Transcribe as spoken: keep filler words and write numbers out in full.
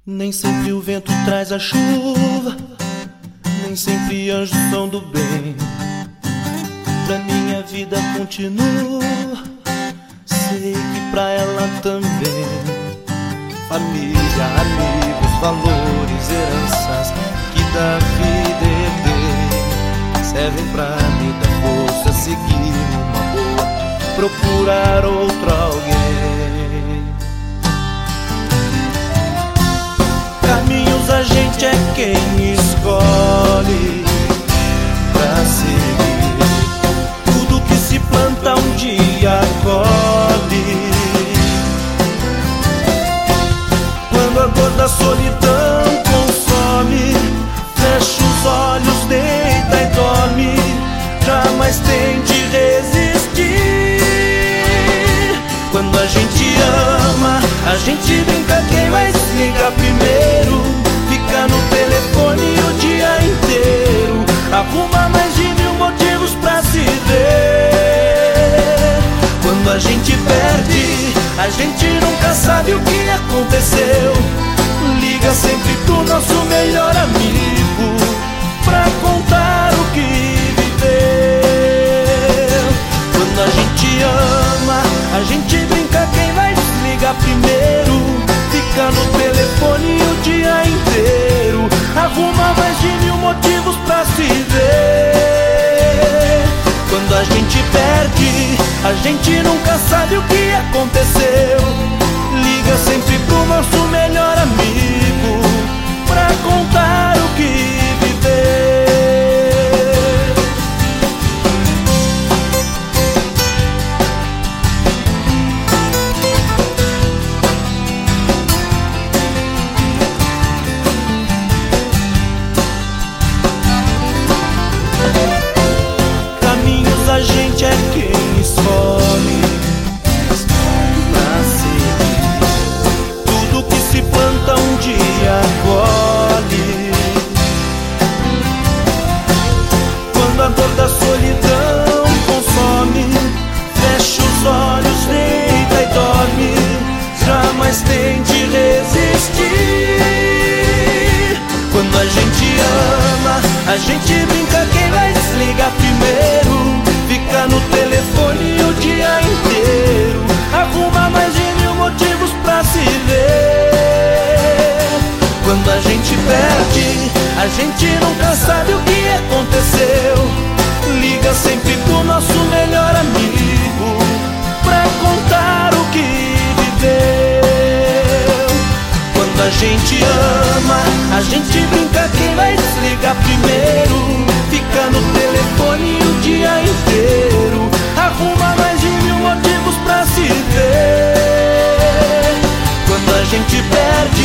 Nem sempre o vento traz a chuva, nem sempre anjos são do bem. Pra mim a vida continua, sei que pra ela também. Família, amigos, valores, heranças que da vida herdei servem pra me dar força, seguir uma boa, procurar outro alguém. Caminhos a gente é quem escolhe pra seguir. Tudo que se planta um dia colhe. Quando a dor da solidão consome, fecha os olhos, deita e dorme. Jamais tente resistir. Quando a gente ama, a gente brinca, quem vai se ligar primeiro? Fica no telefone o dia inteiro, arruma mais de mil motivos pra se ver. Quando a gente perde, a gente nunca sabe o que aconteceu. Liga sempre pro nosso melhor amigo pra contar o que viveu. Quando a gente ama, a gente brinca, quem vai desligar primeiro? Fica no telefone o dia inteiro, arruma mais de mil motivos pra se ver. Quando a gente perde, a gente nunca sabe o que aconteceu. Liga sempre pro nosso melhor amigo pra contar o que viveu. Caminhos a gente é quem escolhe pra seguir. Tudo que se planta um dia colhe. Quando a dor da solidão consome, fecha os olhos, deita e dorme. Jamais tente resistir. Quando a gente ama, a gente brinca, quem vai desligar primeiro? Fica no telefone o dia inteiro, arruma mais de mil motivos pra se ver. Quando a gente perde, a gente nunca sabe o que aconteceu. Liga sempre pro nosso melhor amigo pra contar o que viveu. Quando a gente ama, a gente brinca, quem vai desligar primeiro? Fica no telefone o dia inteiro, arruma mais de mil motivos pra se ver. Quando a gente perde,